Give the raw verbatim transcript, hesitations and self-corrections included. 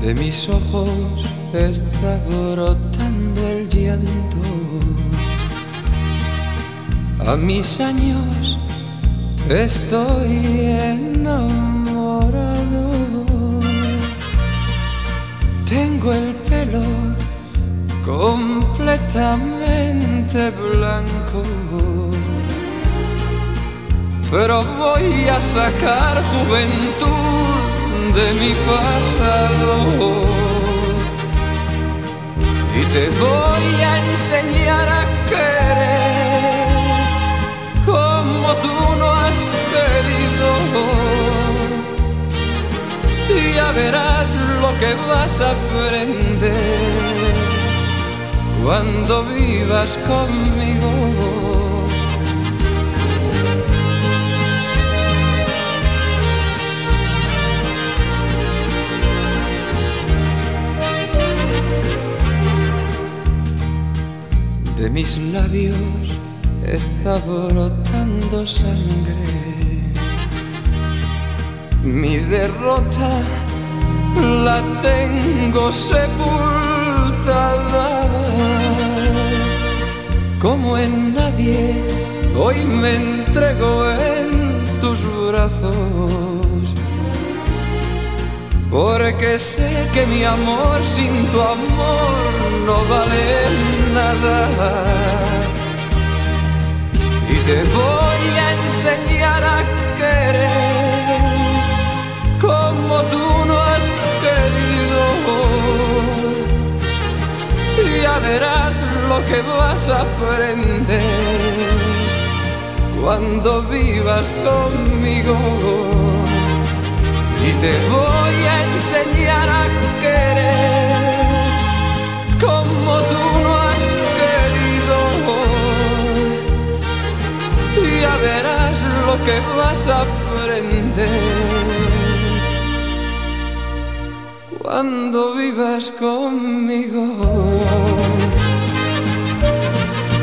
De mis ojos está brotando el llanto. A mis años estoy enamorado. Tengo el pelo completamente blanco, pero voy a sacar juventud de mi pasado y te voy a enseñar a querer como tú no has querido, y ya verás lo que vas a aprender cuando vivas conmigo. De mis labios está brotando sangre. Mi derrota la tengo sepultada. Como en nadie, hoy me entrego en tus brazos, porque sé que mi amor sin tu amor no vale nada. Y te voy a enseñar a querer como tú no has querido, y ya verás lo que vas a aprender cuando vivas conmigo. Y te voy a enseñar a querer como tú no has querido, y ya verás lo que vas a aprender cuando vivas conmigo.